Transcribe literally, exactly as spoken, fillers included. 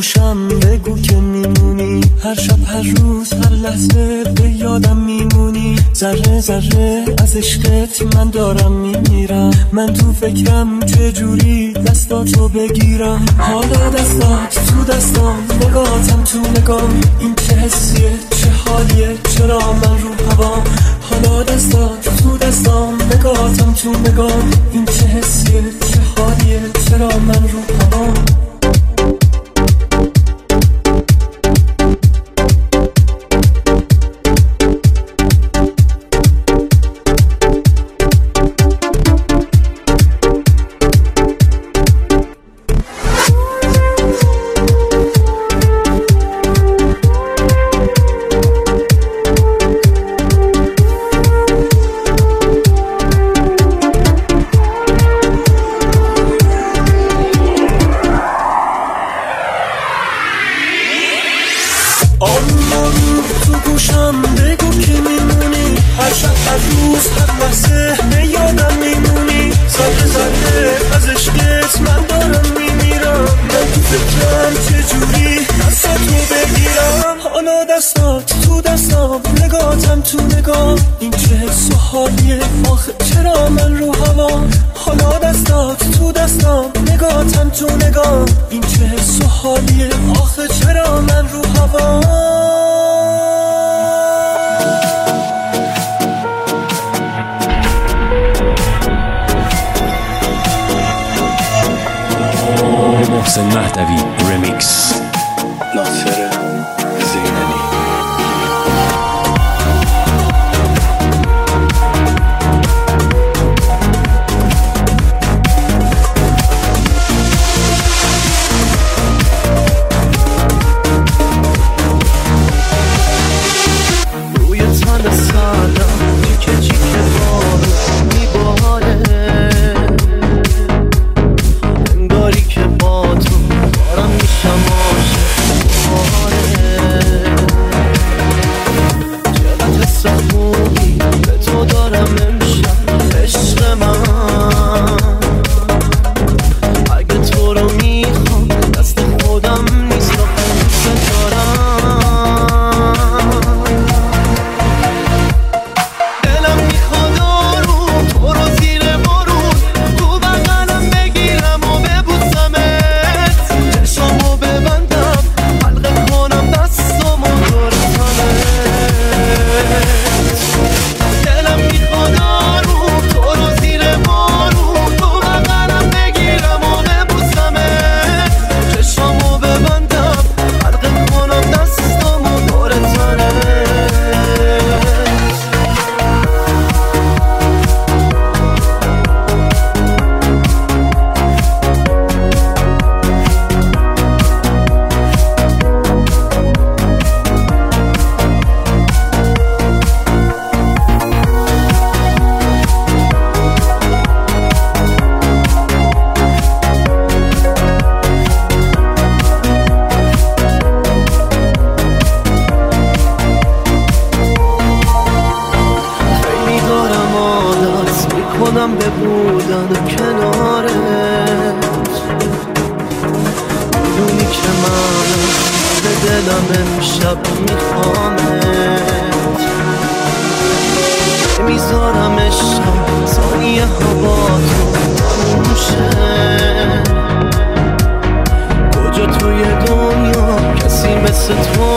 گوشم بگو که میمونی، هر شب هر روز هر لحظه به یادم میمونی. ذره ذره از عشقت من دارم میمیرم، من تو فکرم چجوری دستاتو بگیرم. حالا دستات تو دستام، نگاهتم تو نگام، این چه حسیه چه حالیه، چرا من رو هوام. حالا دستات تو دستام، نگاهتم تو نگام، این چه حسیه چه حالیه، چرا من رو هوام. تو گوشم بگو که میمونی، هر شب هر روز هر لحظه به یادم میمونی. ذره ذره از عشقت من دارم میمیرم، من تو فکرم چجوری دستاتو بگیرم. حالا دستات تو دستام، نگاهتم تو نگاه، این چه حس و حالیه آخه چرا من رو هوام. حالا دستات تو دستام، نگاهتم تو نگاه، این چه حس و حالیه آخه چرا من رو هوام. محسن مهدوی رمیکس. ناصر زینلی. روی تن سردم جیکه جیکه بارو میباره، انگاری که با تو دارم میشم عاشق باره. چقدر حس خوبی به تو دارم امشب عشق من، اگه تو رو میخوام دست خودم نیست رو قصه دارم. دلم میخواد آروم تو رو زیر بارون تو بغلم بگیرم و ببوسمت، چشمو ببندم حلقه کنم دستمو دور تنت. دلم میخواد آروم تو رو زیر بارون تو بغلم بگیرم و ببوسمت، چشمو ببندم حلقه کنم دستمو دور تنت. خیلی دارم عادت میکنم به بودن کنارت، میدونی که من به دلم امشب میخوامت. نمیذارم عشقم ثانیه ها با تو تموم شه. کجا توی دنیا کسی مثل تو